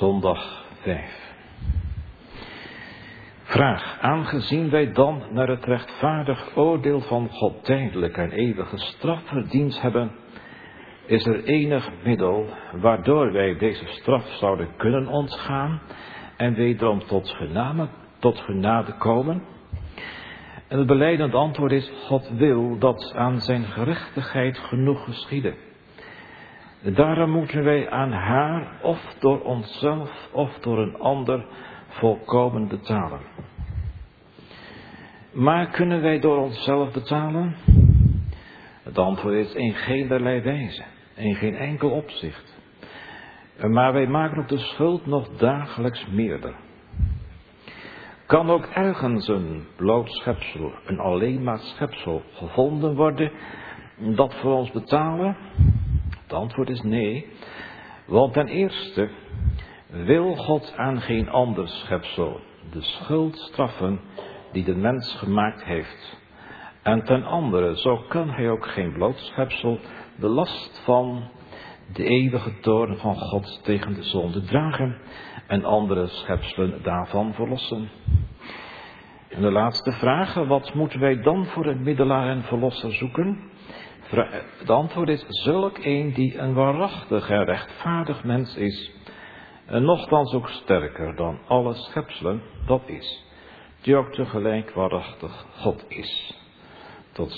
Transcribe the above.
Zondag 5. Vraag: aangezien wij dan naar het rechtvaardig oordeel van God tijdelijk en eeuwige straf verdiend hebben, is er enig middel waardoor wij deze straf zouden kunnen ontgaan en wederom tot genade komen? En het belijdend antwoord is: God wil dat aan zijn gerechtigheid genoeg geschieden. Daarom moeten wij aan haar, of door onszelf, of door een ander, volkomen betalen. Maar kunnen wij door onszelf betalen? Het antwoord is: in geenerlei wijze, in geen enkel opzicht. Maar wij maken op de schuld nog dagelijks meerder. Kan ook ergens een bloot schepsel, een alleen maar schepsel, gevonden worden dat voor ons betalen? Het antwoord is nee, want ten eerste wil God aan geen ander schepsel de schuld straffen die de mens gemaakt heeft. En ten andere, zo kan hij ook geen bloot schepsel de last van de eeuwige toorn van God tegen de zonde dragen en andere schepselen daarvan verlossen. En de laatste vraag: wat moeten wij dan voor een middelaar en verlosser zoeken? Het antwoord is: zulk een die een waarachtig en rechtvaardig mens is, en nochtans ook sterker dan alle schepselen, dat is, die ook tegelijk waarachtig God is.